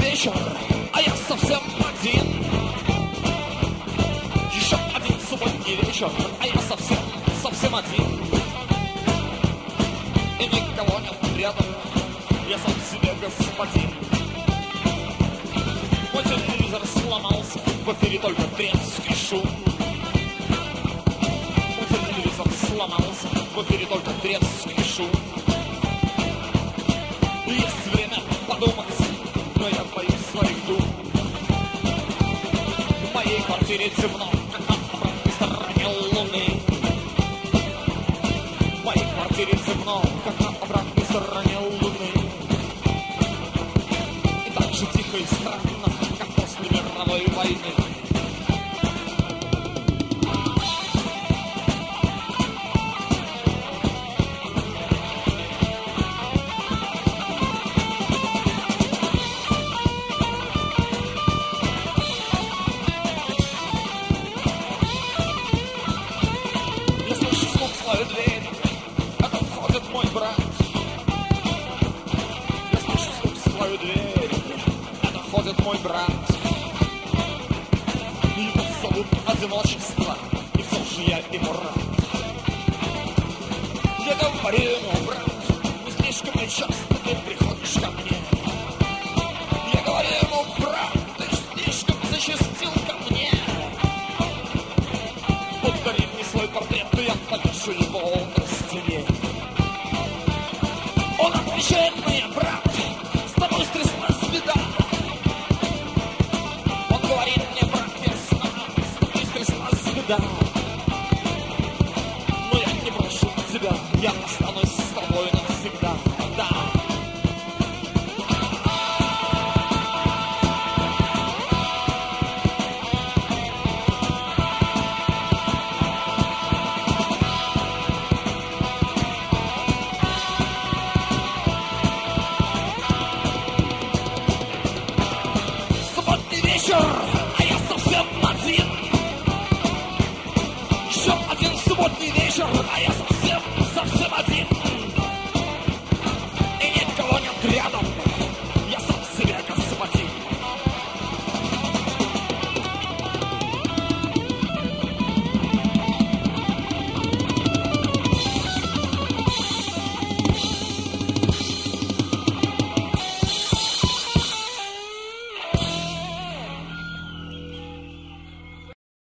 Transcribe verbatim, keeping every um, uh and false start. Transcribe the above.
вечер, а я совсем один. Еще один субботний вечер, а я совсем, совсем один. И никого нет рядом, я сам себе господин. Мой телевизор сломался, в эфире только треск и шум. Мой телевизор сломался, в эфире только треск и шум. Есть время подумать, но я боюсь своих дум. В моей квартире темно, как на обратной стороне луны. В моей квартире темно, как на обратной стороне луны. И так же тихо и странно, как после мировой войны. Дверь, это входит мой брат. Я слышу стук в свою дверь, это входит мой брат. Его зовут одиночество, и все же я ему рад. Я говорю ему, брат, не слишком ли часто ты приходишь ко мне? Я говорю ему, брат, ты слишком зачастил ко мне. Подари мне свой портрет, и я повешу его на стене. Он отвечает мне: